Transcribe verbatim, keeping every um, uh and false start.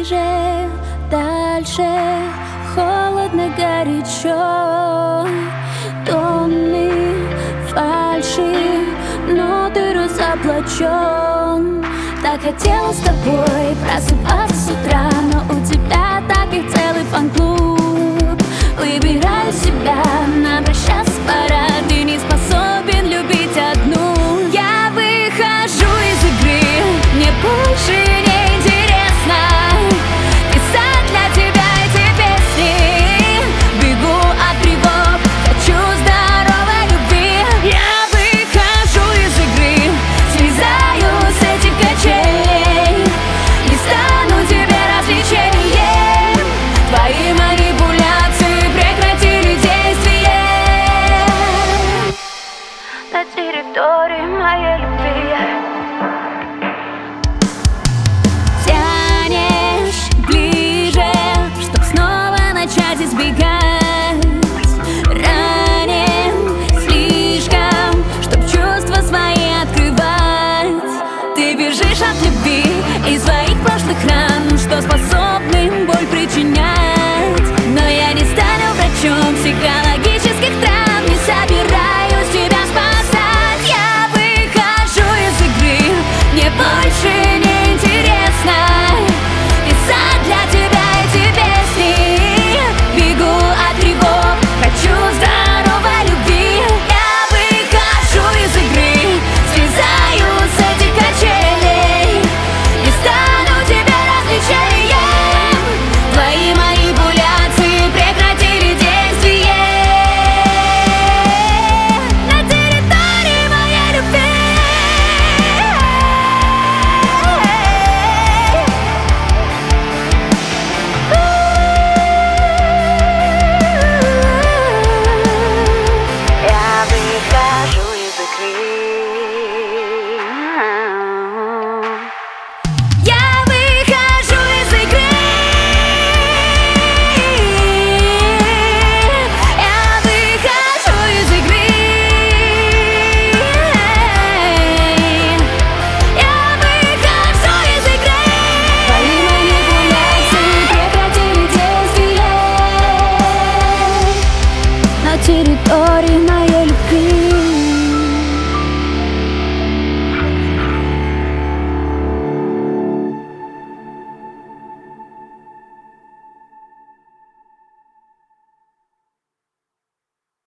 ближе, дальше, холодно, горячо. Тонны фальши, но ты разоблачен. Так хотела с тобой просыпаться с утра, но у тебя так и целый фан-клуб. Выбираю себя, нам прощаться пора, ты не способен любить одну. Я выхожу из игры, мне больше не интересно писать для тебя эти песни. Бегу от тревог, хочу здоровой любви. Я выхожу из игры, слезаю с этих качелей, не стану тебе развлечением. Твои манипуляции прекратили действие на территории моей любви. Тянешь ближе, чтоб снова начать избегать. Ранен слишком, чтоб чувства свои открывать. Ты бежишь от любви и своих прошлых ран, что способен